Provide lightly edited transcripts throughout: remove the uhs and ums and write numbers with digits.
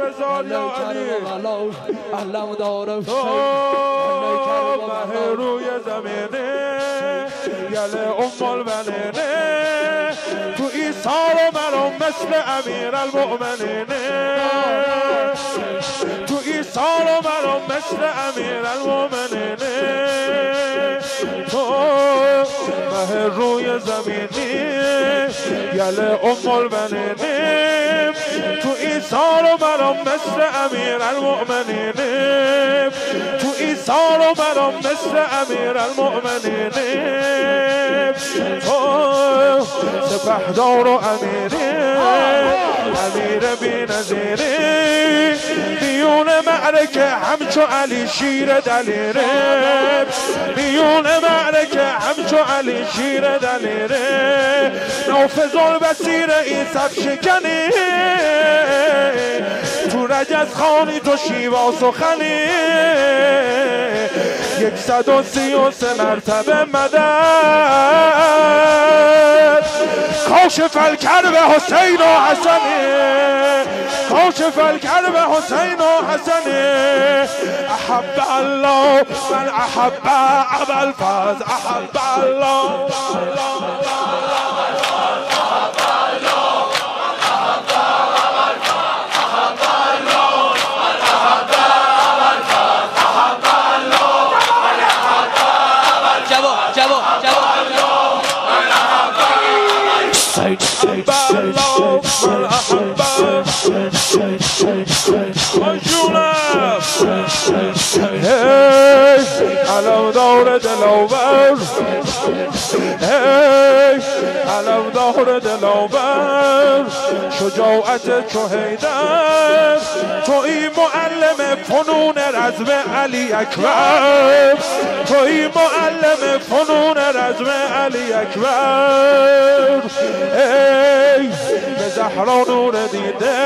بذار یا علی علم دارم تو مه روی زمینه گل البنینه تو ایثار و مرام مثل امیر المؤمنینه تو ایثار و مرام مثل امیر المؤمنینه تو مه روی زمینی گل البنینه تو ایثار و مرام مثل امیر المؤمنینه تو ایثار و مرام مثل امیر المؤمنینه تو سپهدار و امیری امیر بی‌نظیری میون معرکه همچو علی شیر دلیره میون معرکه همچو علی شیر دلیره نافذ البصیر این صف شکنی تو رجز خانی تو شیوا سخنی 133 مرتبه مدد کاشف الکرب حسین و حسنی کاشف الکرب حسین و حسنی احب الله من احب ابوالفضل احب الله علم دار دلاور علم دار دلاور شجاعت چو حیدر توی معلم فنون رزم علی اکبر توی معلم فنون رزم علی اکبر ای به زهرا نور دیده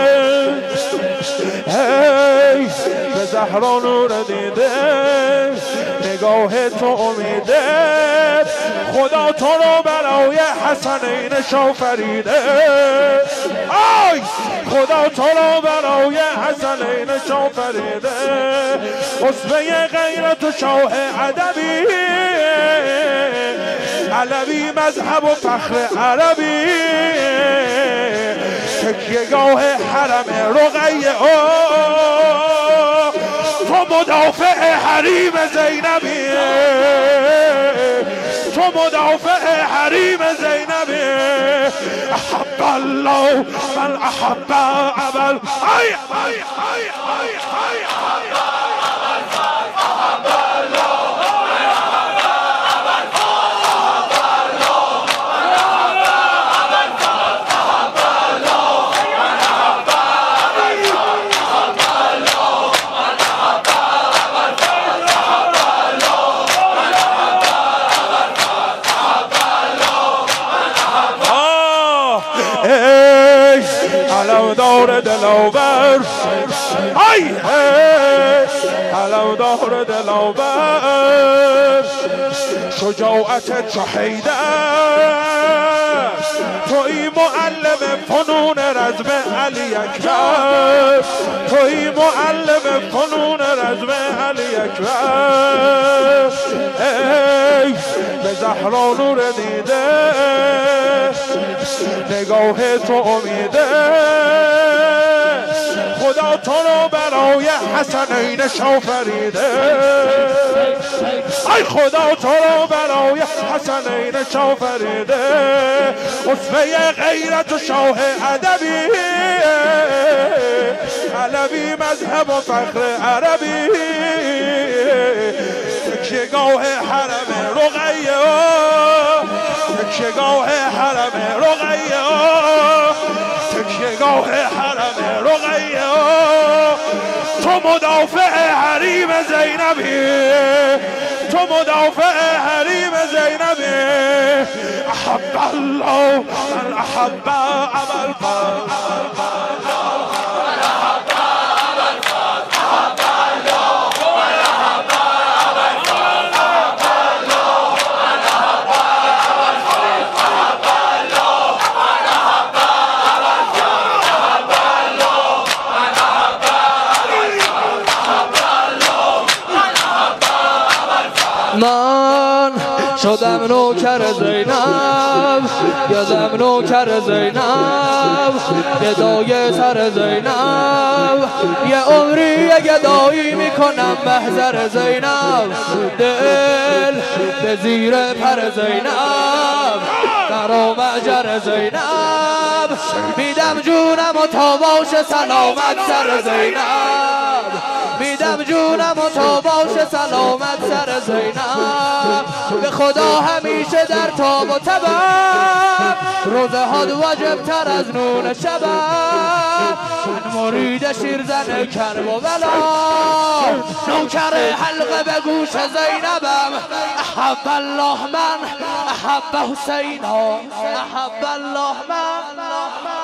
ای به زهرا نور دیده نگاه تو امیده خدا تو رو برای حسنین شافریده آی خدا تو رو برای حسنین شافریده اصفه غیرت و شاه ادبی علوی مذهب و فخر عربی تکیهگاه حرم رقیه تو مدافع حریم زینبی تو مدافع حریم زینبی احب الله من احب ابل علم دار دلاور ای علم دار دلاور شجاعت چو حیدر توی معلم فنون رزم علی اکبر توی معلم فنون رزم علی اکبر ای به زهرا نور دیده نگاه تو امیده خدا تو رو برای حسنین شافریده ای خدا تو رو برای حسنین شافریده اصفه غیرت و شاه ادبی علوی مذهب و فخر عربی تکیهگاه حرم رقیه تکیهگاه حرم رقیه تکیهگاه حرم رقیه تو مدافع حریم زینبی تو مدافع حریم زینبی احب الله من احب ابوالفضل شدم نوکر زینب گدم نوکر زینب گدای سر زینب یه عمری گدایی میکنم محضر زینب دل به زیر پر زینب در و مجر زینب میدم جونم و تا باشه سلامت سر زینب میدم جونم و تا باشه سلامت سر زینب به خدا همیشه در تاب و تبم روزه ها واجب تر از نون شبم من مرید شیرزن کرب و بلا نوکر حلقه به گوش زینبم احب الله من احب حسینا احب الله من